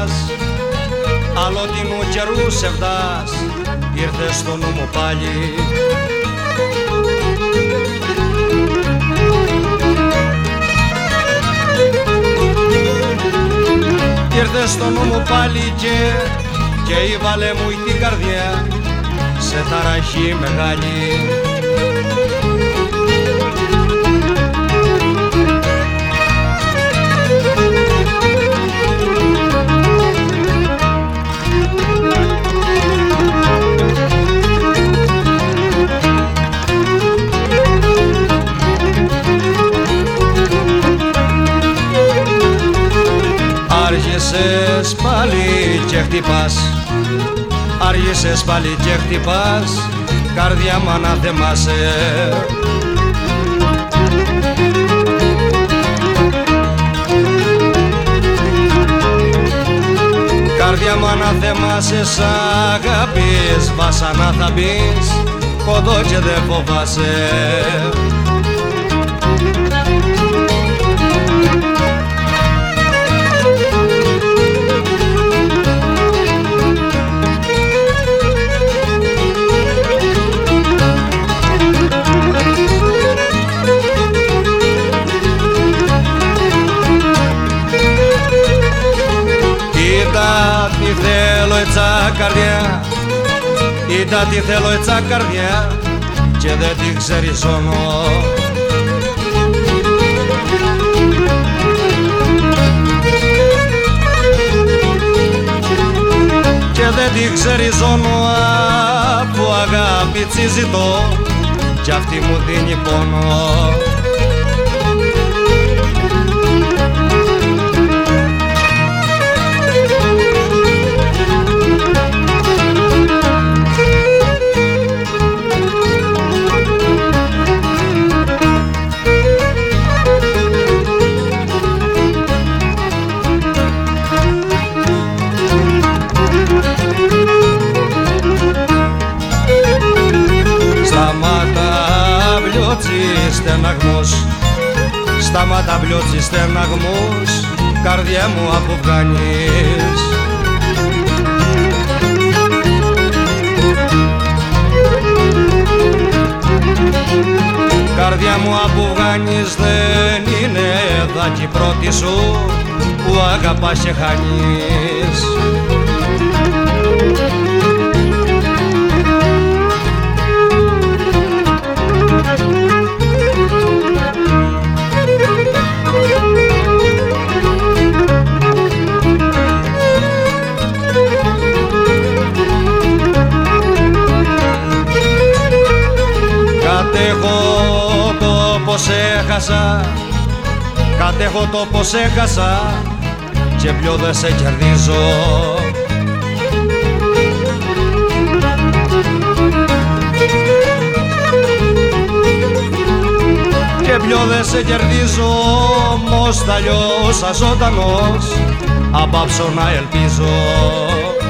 πας, αλλότινου καιρού σε φτάς, ήρθες στο νου μου πάλι. Ήρθες στο νου μου πάλι και ήβαλε μου την καρδιά σε ταραχή μεγάλη. Άργησες πάλι και χτυπάς, άργησες πάλι και χτυπάς, καρδιά μου να θεμάσαι. Καρδιά μου να θεμάσαι, σ' αγάπης βασανά θα μπεις, κοντό και δεν φοβάσαι. Τι θέλω έτσι καρδιά, είδα τι θέλω έτσι καρδιά και δεν την ξεριζώνω. Και δεν την ξεριζώνω αφού αγάπη τσι ζητώ κι αυτή μου δίνει πόνο. Στεναγμός, σταμάτα μπλιώτσι στεναγμός, καρδιά μου αποβγάνεις. Καρδιά μου αποβγάνεις, δεν είναι δάκι πρώτη σου που αγαπάς και χάνεις. Κατέχω το πως έχασα, κατέχω το πως έχασα και πιο δεν σε κερδίζω. Και πιο δεν σε κερδίζω, όμως θα λιώσα ζωντανός, απ' άψω να ελπίζω.